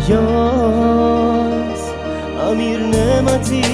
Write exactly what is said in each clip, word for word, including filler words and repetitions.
یاس امیر نعمتی.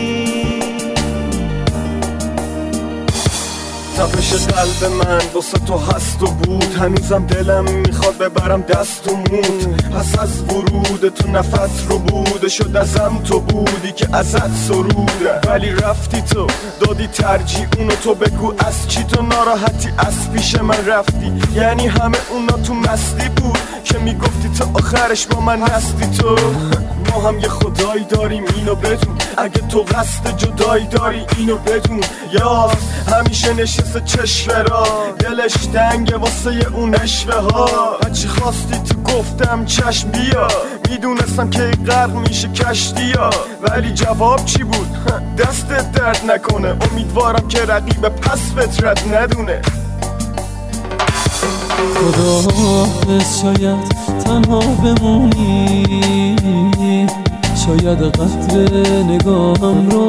تپش قلب من واسه تو هست و بود، هنوزم دلم میخواد ببرم دست و موت. پس از ورود تو نفس رو بوده شد ازم تو بودی که ازت سروده، ولی رفتی تو دادی ترجیح اونو. تو بگو از چی تو ناراحتی از پیش من رفتی؟ یعنی همه اونا تو مستی بود که میگفتی تا آخرش با من هستی تو. ما هم یه خدایی داریم اینو بدون، اگه تو قصد جدایی داری اینو بدون. یا همیشه نشسته چشمه را دلش دنگه واسه اون اشوه ها. هرچی خواستی تو گفتم چشم بیا، میدونستم که غرق میشه کشتی ها، ولی جواب چی بود؟ دستت درد نکنه، امیدوارم که رقیب پس فطرت ندونه. خدا حافظ شاید تنها بمونی، شاید قدر نگاهم رو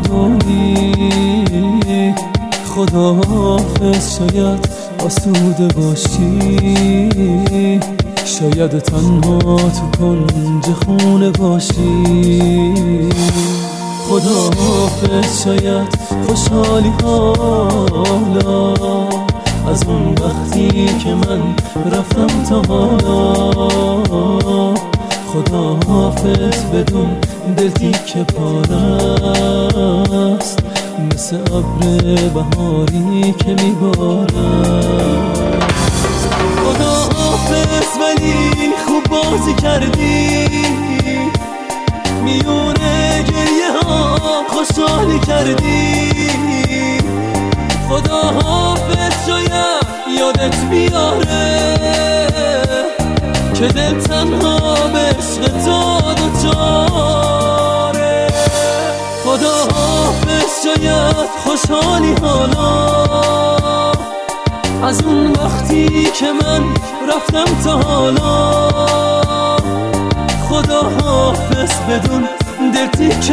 بدونی. خدا حافظ شاید آسوده باشی، شاید تنها تو کنج خونه باشی. خدا حافظ شاید خوشحالی حالا از اون وقتی که من رفتم تا حالا. خدا حافظ بدون دل تیکه پارست، مثل ابر بهاری که میبارست. خدا حافظ ولی خوب بازی کردی، میونه گریه ها خوشحالی کردی. خدا حافظ شاید یادت بیاره که دل تنها به عشق تو دوچاره. خدا حافظ شاید خوشحالی حالا از اون وقتی که من رفتم تا حالا. خدا حافظ بدون دل تیکه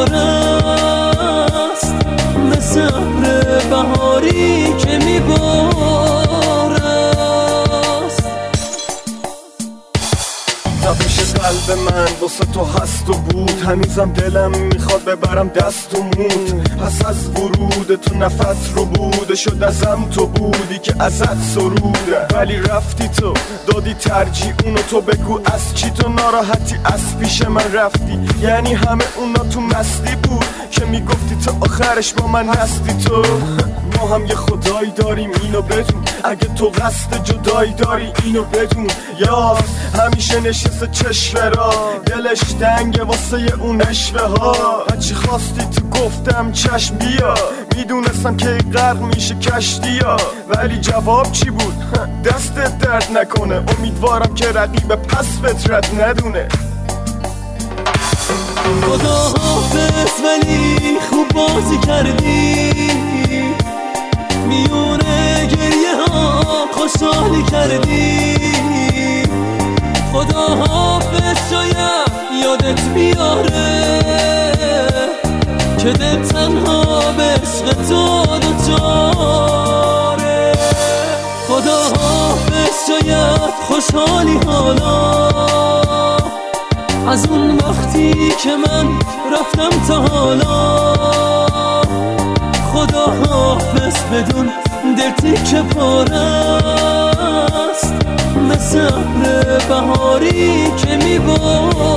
پارست، مثل ابر بهاری که میبارست. تپش قلب من واسه تو هست و بود، هنوزم دلم میخواد ببرم دست و موت. پس از ورود تو نفس رو بوده شد ازم تو بودی که ازت سروده، ولی رفتی تو دادی ترجیح اونو. تو بگو از چی تو ناراحتی از پیش من رفتی؟ یعنی همه اونا تو مستی بود که میگفتی تا آخرش با من هستی تو. ما هم یه خدایی داریم اینو بدون، اگه تو قصد جدایی داری اینو بدون. یا همیشه نشسته چشمه را دلش دنگه واسه اون اشوه ها. هرچی خواستی تو گفتم چشم بیا، میدونستم که غرق میشه کشتی ها، ولی جواب چی بود؟ دستت درد نکنه، امیدوارم که رقیب پس فطرت ندونه. خدا حافظ ولی خوب بازی کردی، میونه گریه ها خوشحالی کردی. خدا حافظ شاید یادت بیاره که دل تنها به عشق تو دوچاره. خدا حافظ شاید خوشحالی حالا از اون وقتی که من رفتم تا حالا. خدا حافظ بدون دل تیکه پارست، مثل ابر بهاری که میبارست.